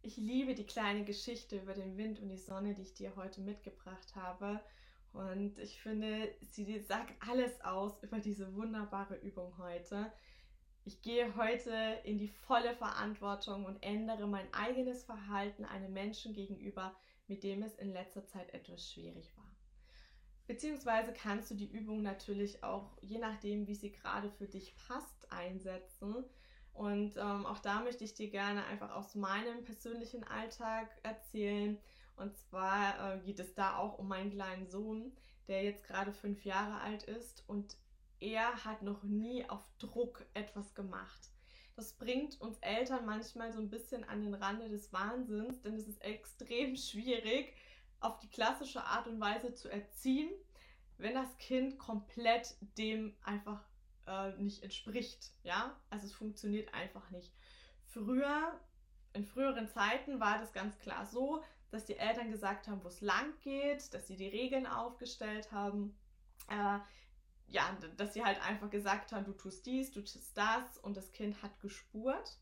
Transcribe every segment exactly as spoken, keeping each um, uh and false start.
Ich liebe die kleine Geschichte über den Wind und die Sonne, die ich dir heute mitgebracht habe. Und ich finde, sie sagt alles aus über diese wunderbare Übung heute. Ich gehe heute in die volle Verantwortung und ändere mein eigenes Verhalten einem Menschen gegenüber, mit dem es in letzter Zeit etwas schwierig war. Beziehungsweise kannst du die Übung natürlich auch, je nachdem, wie sie gerade für dich passt, einsetzen. Und ähm, auch da möchte ich dir gerne einfach aus meinem persönlichen Alltag erzählen. Und zwar äh, geht es da auch um meinen kleinen Sohn, der jetzt gerade fünf Jahre alt ist und er hat noch nie auf Druck etwas gemacht. Das bringt uns Eltern manchmal so ein bisschen an den Rande des Wahnsinns, denn es ist extrem schwierig, auf die klassische Art und Weise zu erziehen, wenn das Kind komplett dem einfach äh, nicht entspricht. Ja? Also es funktioniert einfach nicht. Früher, in früheren Zeiten war das ganz klar so, dass die Eltern gesagt haben, wo es lang geht, dass sie die Regeln aufgestellt haben. Äh, ja, dass sie halt einfach gesagt haben, du tust dies, du tust das und das Kind hat gespurt.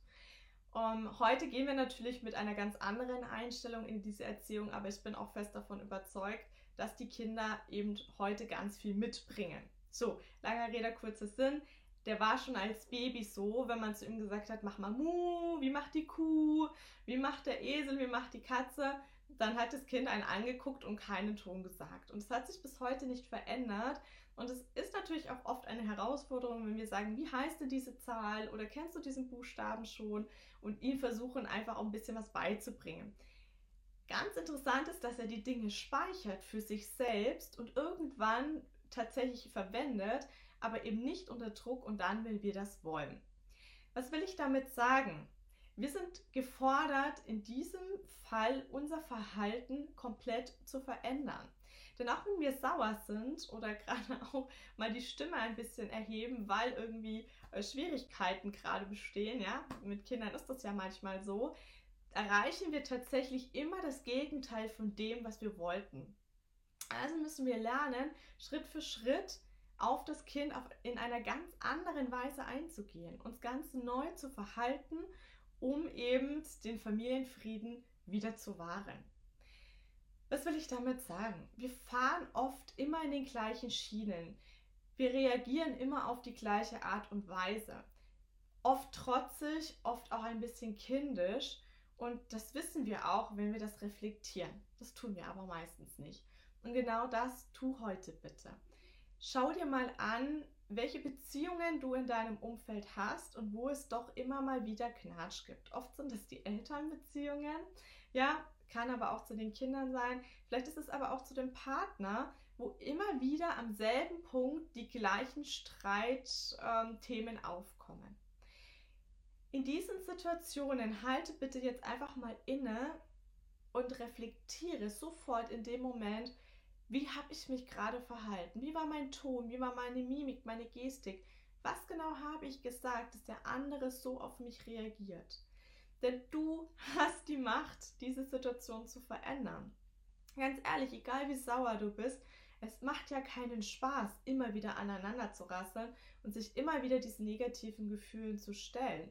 Um, heute gehen wir natürlich mit einer ganz anderen Einstellung in diese Erziehung, aber ich bin auch fest davon überzeugt, dass die Kinder eben heute ganz viel mitbringen. So, langer Rede, kurzer Sinn. Der war schon als Baby so, wenn man zu ihm gesagt hat, mach mal Mu, wie macht die Kuh, wie macht der Esel, wie macht die Katze, dann hat das Kind einen angeguckt und keinen Ton gesagt. Und es hat sich bis heute nicht verändert. Und es ist natürlich auch oft eine Herausforderung, wenn wir sagen, wie heißt denn diese Zahl oder kennst du diesen Buchstaben schon? Und ihm versuchen einfach auch ein bisschen was beizubringen. Ganz interessant ist, dass er die Dinge speichert für sich selbst und irgendwann tatsächlich verwendet, aber eben nicht unter Druck und dann, wenn wir das wollen. Was will ich damit sagen? Wir sind gefordert, in diesem Fall unser Verhalten komplett zu verändern. Denn auch wenn wir sauer sind oder gerade auch mal die Stimme ein bisschen erheben, weil irgendwie äh, Schwierigkeiten gerade bestehen, ja, mit Kindern ist das ja manchmal so, erreichen wir tatsächlich immer das Gegenteil von dem, was wir wollten. Also müssen wir lernen, Schritt für Schritt auf das Kind auf, in einer ganz anderen Weise einzugehen, uns ganz neu zu verhalten, um eben den Familienfrieden wieder zu wahren. Was will ich damit sagen? Wir fahren oft immer in den gleichen Schienen. Wir reagieren immer auf die gleiche Art und Weise. Oft trotzig, oft auch ein bisschen kindisch. Und das wissen wir auch, wenn wir das reflektieren. Das tun wir aber meistens nicht. Und genau das tu heute bitte. Schau dir mal an, welche Beziehungen du in deinem Umfeld hast und wo es doch immer mal wieder Knatsch gibt. Oft sind es die Elternbeziehungen, ja, kann aber auch zu den Kindern sein. Vielleicht ist es aber auch zu dem Partner, wo immer wieder am selben Punkt die gleichen Streitthemen ähm, aufkommen. In diesen Situationen halte bitte jetzt einfach mal inne und reflektiere sofort in dem Moment, wie habe ich mich gerade verhalten? Wie war mein Ton? Wie war meine Mimik, meine Gestik? Was genau habe ich gesagt, dass der andere so auf mich reagiert? Denn du hast die Macht, diese Situation zu verändern. Ganz ehrlich, egal wie sauer du bist, es macht ja keinen Spaß, immer wieder aneinander zu rasseln und sich immer wieder diesen negativen Gefühlen zu stellen.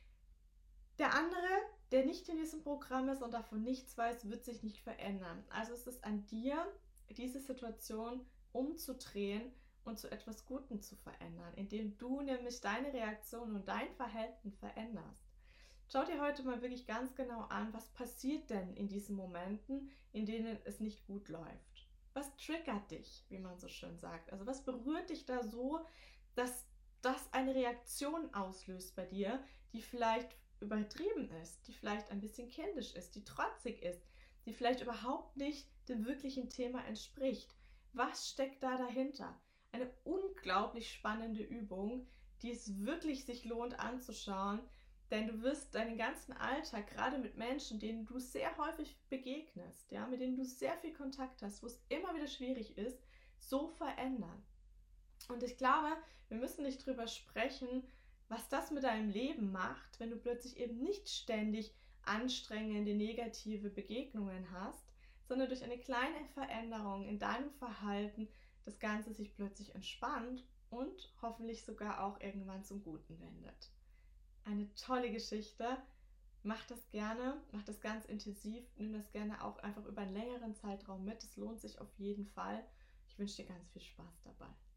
Der andere, der nicht in diesem Programm ist und davon nichts weiß, wird sich nicht verändern. Also es ist an dir, diese Situation umzudrehen und zu etwas Gutem zu verändern, indem du nämlich deine Reaktion und dein Verhalten veränderst. Schau dir heute mal wirklich ganz genau an, was passiert denn in diesen Momenten, in denen es nicht gut läuft. Was triggert dich, wie man so schön sagt? Also was berührt dich da so, dass das eine Reaktion auslöst bei dir, die vielleicht übertrieben ist, die vielleicht ein bisschen kindisch ist, die trotzig ist, die vielleicht überhaupt nicht dem wirklichen Thema entspricht. Was steckt da dahinter? Eine unglaublich spannende Übung, die es wirklich sich lohnt anzuschauen, denn du wirst deinen ganzen Alltag, gerade mit Menschen, denen du sehr häufig begegnest, ja, mit denen du sehr viel Kontakt hast, wo es immer wieder schwierig ist, so verändern. Und ich glaube, wir müssen nicht drüber sprechen, was das mit deinem Leben macht, wenn du plötzlich eben nicht ständig anstrengende, negative Begegnungen hast, sondern durch eine kleine Veränderung in deinem Verhalten das Ganze sich plötzlich entspannt und hoffentlich sogar auch irgendwann zum Guten wendet. Eine tolle Geschichte Mach das gerne, mach das ganz intensiv, nimm das gerne auch einfach über einen längeren Zeitraum mit. Es lohnt sich auf jeden Fall. Ich wünsche dir ganz viel Spaß dabei.